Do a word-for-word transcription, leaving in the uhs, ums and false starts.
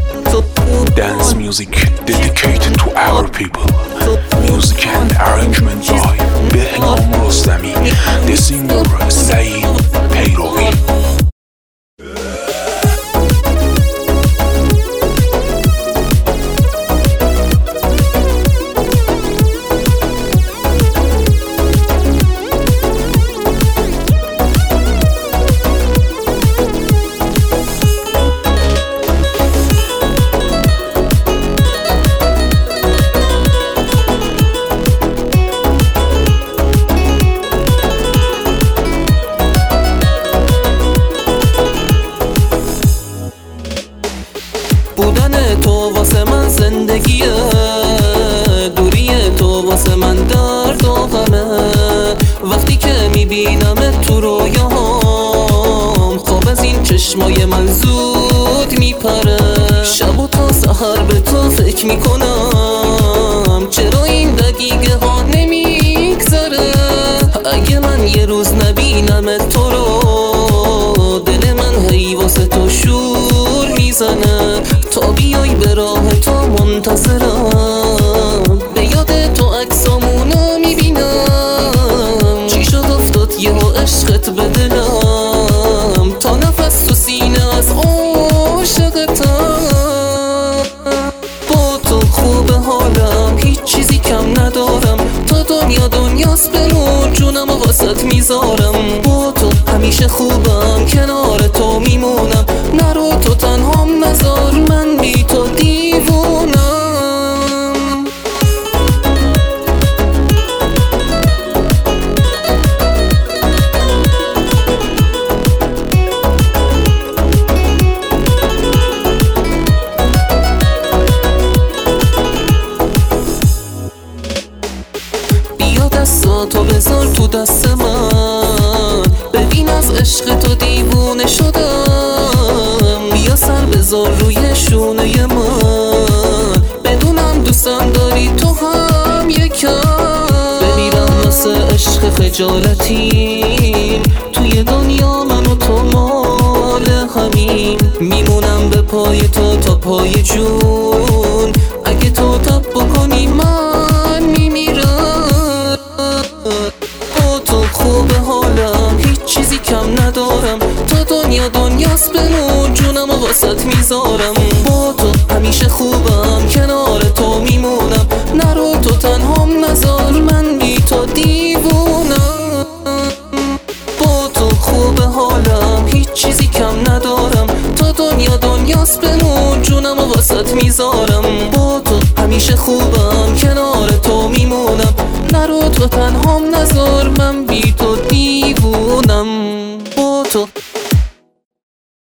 Dance music dedicated to our people. Music and arrangement by Behnam Rostami. The singer Saeed Peirovi. بودن تو واسه من زندگیه، دوری تو واسه من درد و غمه. وقتی که میبینم تو رویاهام، خواب از این چشمای من زود میپره. شب و تا سحر به تو فکر میکنم، چرا این دقیقه ها نمیگذره. اگه من یه روز نبینم تو رو، دل من هی واسه تو شور میزنه. تا بیای به راه تو منتظرم، به یاد تو عکسامونو میبینم. چی شد افتاد یهو عشقت به دلم، تا نفس تو سینه از عاشقتم. با تو خوب حالم، هیچ چیزی کم ندارم. تا دنیا دنیاست بمون، جونم و واسط میذارم. با تو همیشه خوبم، کنار تو میمونم. نرو تو تنهام نذار، من بی تو دیوونم. بیا دستاتو بذار تو دست من، ببین از عشق تو دیوونه شدم. بیا سر بذار روی شونه من، بدونم دوستم داری تو هم یکم. بمیرم واسه عشق خجالتی، توی دنیا من و تو مال همین. میمونم به پای تو تا پای جون، اگه تو تب بکنی من میمیرم. با تو خوب حالم، هیچ چیزی کم ندارم. تا دنیا دنیاست بمون، جونم و واسط میذارم. با تو همیشه خوبم، کنار تو میمونم. نرو تو تنهام نذار، من بی تو دیوونم. با تو خوب حالم، هیچ چیزی کم ندارم. تا دنیا دنیاست بمون، جونم و واسط میذارم. با تو همیشه خوبم، کنار تو میمونم. نرو تو تنهام نذار، من بی تو دیوونم.